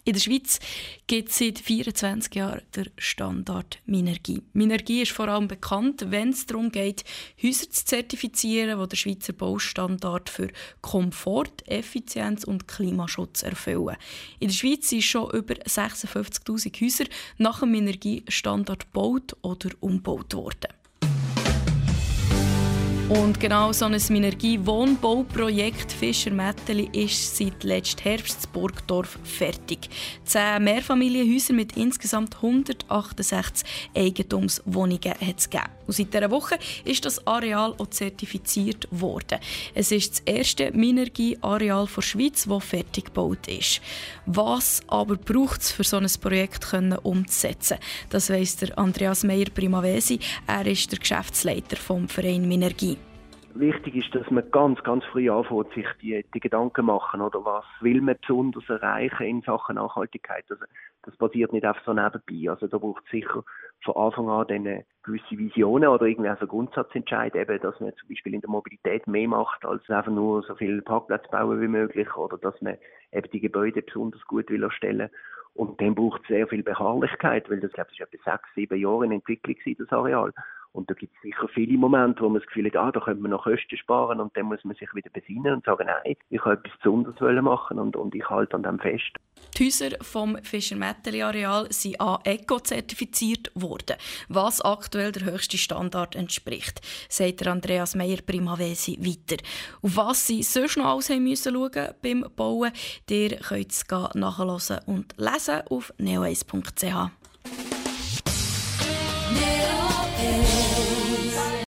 In der Schweiz gibt es seit 24 Jahren den Standard Minergie. Minergie ist vor allem bekannt, wenn es darum geht, Häuser zu zertifizieren, die den Schweizer Baustandard für Komfort, Effizienz und Klimaschutz erfüllen. In der Schweiz sind schon über 56'000 Häuser nach dem Minergie-Standard gebaut oder umgebaut worden. Und genau so ein Minergie-Wohnbauprojekt Fischer-Mätteli ist seit letztem Herbst in Burgdorf fertig. 10 Mehrfamilienhäuser mit insgesamt 168 Eigentumswohnungen hat es gegeben. Und seit dieser Woche ist das Areal auch zertifiziert worden. Es ist das erste Minergie-Areal der Schweiz, das fertig gebaut ist. Was aber braucht es, für so ein Projekt umzusetzen? Das weiss der Andreas Meyer-Primavesi. Er ist der Geschäftsleiter vom Verein Minergie. Wichtig ist, dass man ganz früh anfängt, sich die Gedanken machen, oder was will man besonders erreichen in Sachen Nachhaltigkeit. Also, das passiert nicht einfach so nebenbei. Also da braucht es sicher von Anfang an eine gewisse Visionen oder irgendwie so Grundsatzentscheid, eben, dass man zum Beispiel in der Mobilität mehr macht, als einfach nur so viele Parkplätze bauen wie möglich, oder dass man eben die Gebäude besonders gut will erstellen. Und dann braucht es sehr viel Beharrlichkeit, weil das, glaube ich, ist etwa 6-7 Jahre in Entwicklung gewesen, das Areal. Und da gibt es sicher viele Momente, wo man das Gefühl hat, da könnte man noch Kosten sparen, und dann muss man sich wieder besinnen und sagen, nein, ich will etwas Besonderes machen und ich halte an dem fest. Die Häuser vom Fischer-Mätteli-Areal sind A-Eco-zertifiziert worden, was aktuell der höchste Standard entspricht, sagt Andreas Meyer-Primavesi weiter. Auf was sie sonst noch alles haben müssen schauen beim Bauen, ihr könnt es nachhören und lesen auf neo1.ch.